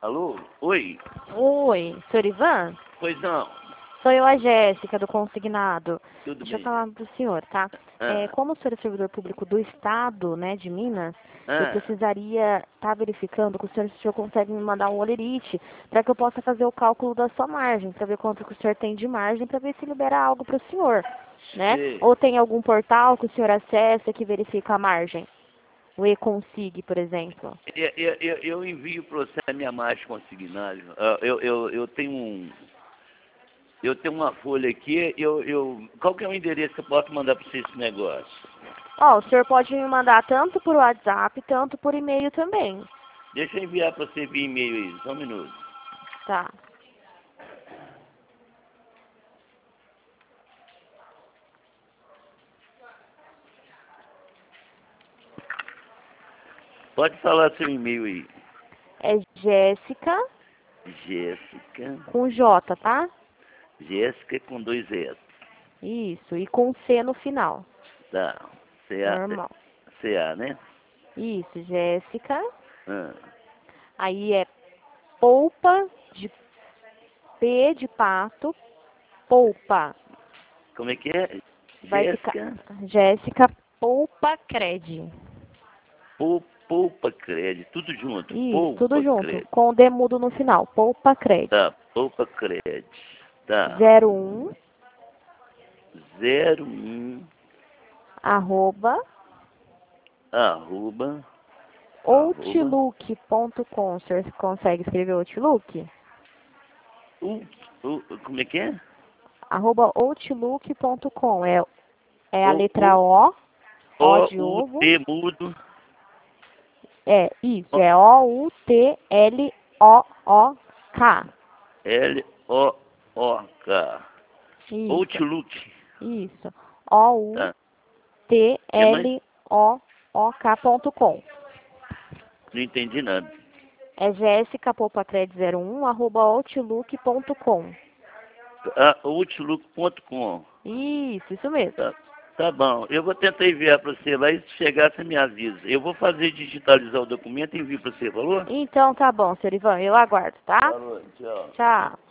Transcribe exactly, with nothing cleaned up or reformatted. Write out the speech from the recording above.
Alô? Oi? Oi, senhor Ivan? Pois não. Sou eu, a Jéssica, do Consignado. Tudo Deixa bem. eu falar pro senhor, tá? Ah. É, como o senhor é servidor público do Estado, né, de Minas, eu Ah. precisaria estar verificando com o senhor se o senhor consegue me mandar um olerite para que eu possa fazer o cálculo da sua margem, para ver quanto que o senhor tem de margem, para ver se libera algo para o senhor, né? Sei. Ou tem algum portal que o senhor acessa que verifica a margem? O E-Consig, por exemplo. Eu, eu, eu, eu envio para você a minha margem consignada. Ah, Eu, eu, eu tenho um... Eu tenho uma folha aqui, eu, eu, qual que é o endereço que eu posso mandar para você esse negócio? Ó, o senhor pode me mandar tanto por WhatsApp, tanto por e-mail também. Deixa eu enviar para você via e-mail aí, só um minuto. Tá. Pode falar seu e-mail aí. É Jéssica Jéssica, com J, tá? Jéssica com dois S. Isso, e com C no final. Tá. C A, Normal. C A, né? Isso, Jéssica. Ah. Aí é polpa de P de pato, polpa. Como é que é? Vai ficar Jéssica, Jéssica Polpa Cred. Pou- Poupa Crédito, tudo junto. Isso, tudo Poupa junto, Crédito. com o demudo no final. Polpa Cred. Tá, Poupa Crédito. Tá. zero um Zero um arroba arroba arroba outlook ponto com. O senhor consegue escrever Outlook? o, o, como é que é? Arroba outlook ponto com. É, é a O, letra o, O, O O, de U, ovo. T, mudo. É, isso, O, é O U T L O O K. L, O, O, K. Isso, Outlook. isso. O U Tá. T Que mais? L O O K ponto com. Não entendi nada. É jéssica popacred zero um arroba outlook ponto com. Ah, outlook ponto com. Isso, isso mesmo. Tá, tá bom. Eu vou tentar enviar para você lá e se chegar você me avisa. Eu vou fazer digitalizar o documento e envio para você, falou? Então tá bom, senhor Ivan, eu aguardo, tá? Falou, tchau. Tchau.